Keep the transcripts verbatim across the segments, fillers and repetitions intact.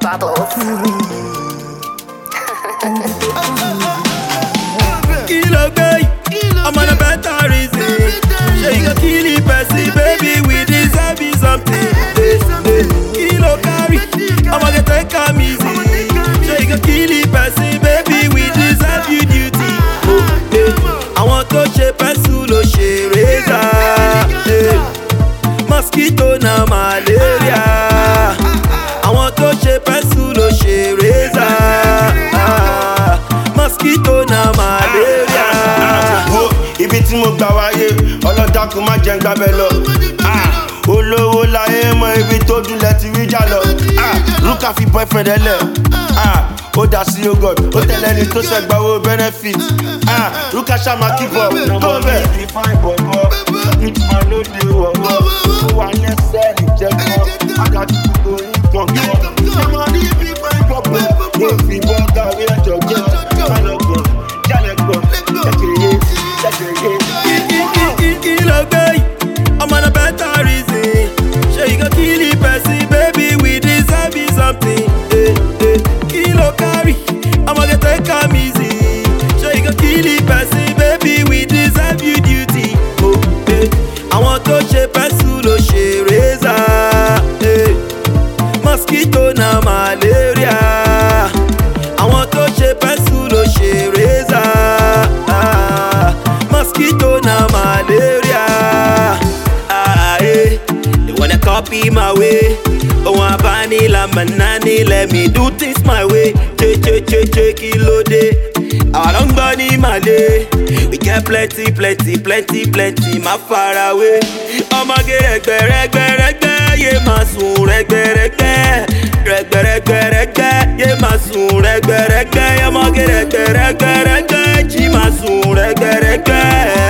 Bubbles. Kilo guy, I'm on a better reason. Sure you gon' kill it, Percy, baby. We deserve you something. Kilo carry, I'ma get take am easy. Sure you gon' kill it, Percy, baby. We deserve you duty. I want to ṣe pencil ló ṣe razor. Mosquito na malaria. I want to ṣe pencil ló ṣe razor. Mosquito na malaria. Ibi tí mo gbà wáyé, ọlọ́dàkùn má jẹ́ ń gbábẹ́ lọ. Olówó láyé mọ ibi tó dúnlẹ̀ ti rí jà lọ. Rúkà fi boyfriend ẹ lẹ̀. Ó dá sí yogurt, ó tẹ̀lé ní tó ṣẹ̀gbà owó benefit. Rúkà ṣàmà keep up, tó bẹ̀. Ìfáì bọ̀bọ̀, ìtumọ̀ ló dé wọ̀wọ̀. Ó wà lẹ́sẹ̀ ìjẹ́kọ̀, àgàtú gbogbo ìpọ̀npọ̀. Ṣọmọ ní ìfífáì bọ̀bọ̀, ó fi bọ́ gàrí ẹ̀jọ̀ jẹ́. Jálẹ̀gbọ̀n, jálẹ̀gbọ̀n, ṣẹ̀kẹ̀yẹ, ṣẹ̀kẹ̀yẹ. Kilo guy, I'm on a better reason. Sure you gon' kill it, Percy, baby. We deserve you something. Eh, eh. Kilo carry, I'ma get take am easy. Sure you gon' kill it, Percy, baby. We deserve you duty. Oh, eh. I want to ṣe pencil ló ṣe razor. Eh. Mosquito na malaria. I want to ṣe pencil ló ṣe razor. Ah, mosquito na malaria. Ah, eh. They wanna copy my way. Oh, I vanilla manani, let me do things my way. Che che che che kilo day. I don't bunny my day. We get plenty, plenty, plenty, plenty, my far away. I'ma get regbe, regbe, regbe, yeah, my soon, regbe, regbe, regbe, regbe, regbe, yeah, my soon, regbe, regbe, I'ma get regbe, regbe, regbe, chi, my soon, regbe, regbe.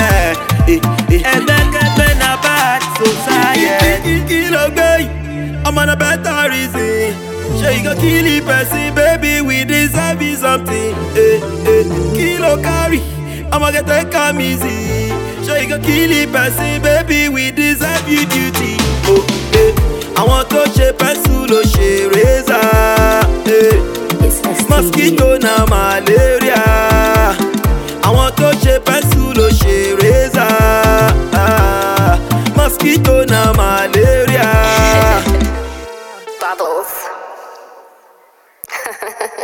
Kilo guy, I'm on a better reason. Sure you gon' kill it, Percy, baby. We deserve you something. Eh, eh. Kilo carry, I'ma get take am easy. Sure you gon' kill it, Percy, baby. We deserve you duty. Oh, eh. I want to ṣe pencil ló ṣe razor. Eh. Mosquito na malaria. I want to ṣe pencil ló ṣe razor. Ah, mosquito na malaria. Bubbles.